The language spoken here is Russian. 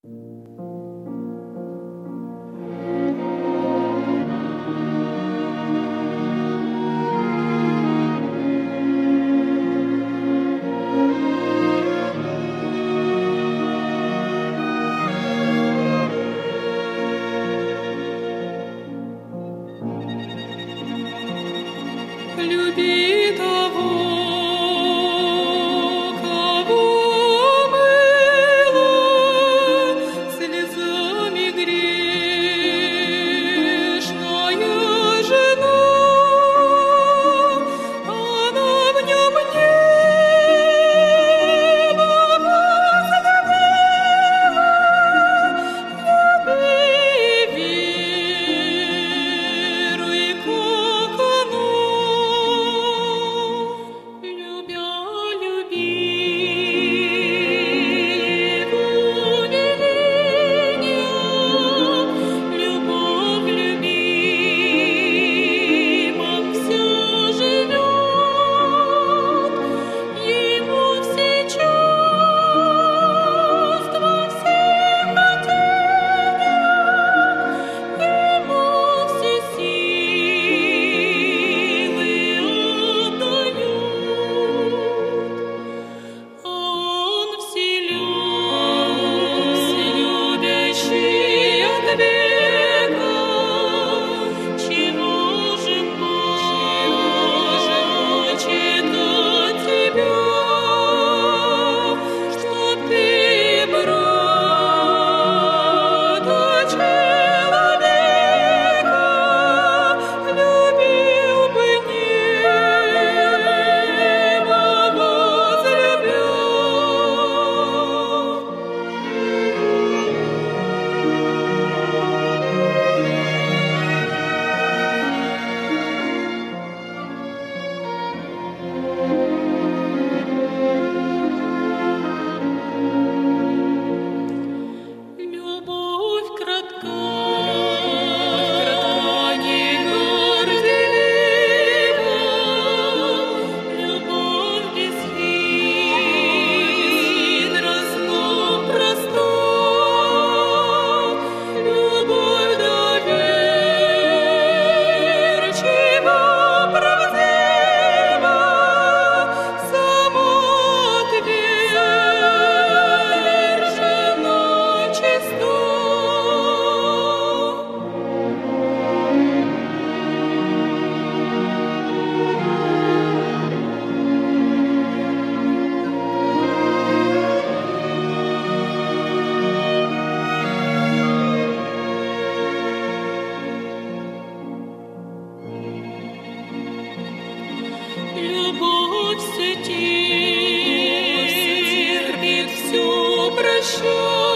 Люби того, кого мыла слезами грешная жена. Она в нем небо возлюбила, люби, веруй, как оно. Любя, люби его веления, любовь любима вся живет, ему все чувства, все хотения, ему все силы отдает. Он вселюбящий от века, чего же хочет от тебя, что ты, брата человека, любил бы небо возлюбя. Любовь кратка, не горделива, любовь бесхитростна, проста, любовь доверчива, правдива, самоотвержена, чиста. Любовь все терпит, все прощает.